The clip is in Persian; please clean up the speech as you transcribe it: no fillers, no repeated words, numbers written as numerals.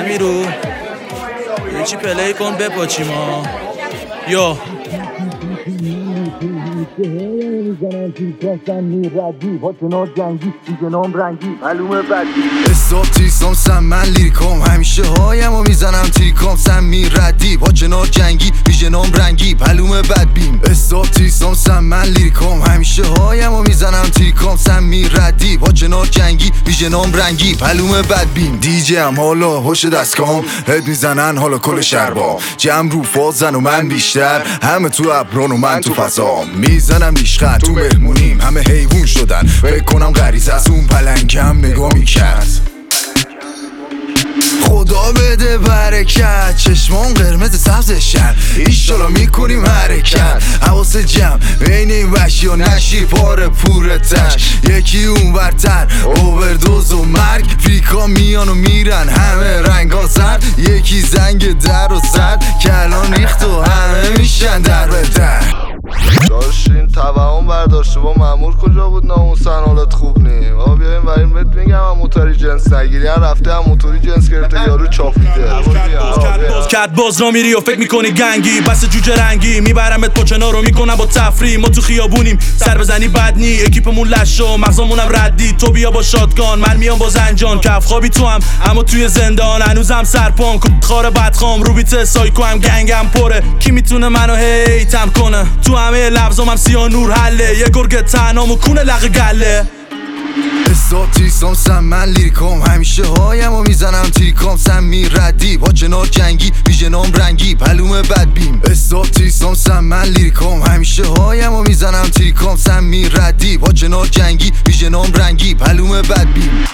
بیرو یه چی پلی کن بپاچیم ها. یا حساب تیسام سم من لیریکام همیشه هایم و میزنم تیکام سم میردی با کنار جنگی ویژنام رنگی پلوم بدبین. حساب تیسام سم من لیریکام همیشه هایم و میزنم تیکام سم میردی با کنار جنگی ویژنام رنگی پلوم بدبین. دیجی هم حالا هوش دستکام هد میزنن حالا کل شربا جمع رو فازن و من بیشتر همه تو ابران و من تو فضام میزنم ریشخند تو مهمونیم همه حیوون شدن فکر کنم غریزه از اون پلنگم نگاه میکرد. خدا بده برکت چشمان قرمز سبز شهر ایشالا میکنیم حرکت حواس جمع بین این وحشی و نشی پاره پور تش یکی اون برتر اووردوز و مرگ فریکا میان و میرن همه رنگا زرد یکی زنگ در و زد کلان ریخت و همه میشن در به در. داشت این توهم برداشته با مامور کجا بود ناموسن حالت خوب نی بابا بیایم بریم بهت میگم هم موتوری جنس نگیری هم رفته هم موتوری جنس گرفته یارو چاپیده. کت باز را میری و فکر میکنی گنگی بس جوجه رنگی میبرمت پاچنا رو میکنم با تفریح ما تو خیابونیم سر بزنی بد نی اکیپمون لشو مغزمونم ردی تو بیا با شاتگان من میام با زنجان کف خوابی تو هم اما توی زندان هنوزم سرپان خار بدخام رو بیت سایکو هم گنگم پره کی میتونه منو هیتم کنه تو همه لفظام هم سیاه نور حله یه گرگ تنام و کونه لق گله. حساب تیسام سم من لیریکام همیشه هایم و میزنم تیکام سم میردی با کنار جنگی ویژنام رنگی پلوم بدبین. حساب تیسام سم من لیریکام همیشه هایم و میزنم تیکام سم میردی با کنار جنگی ویژنام رنگی پلوم بدبین.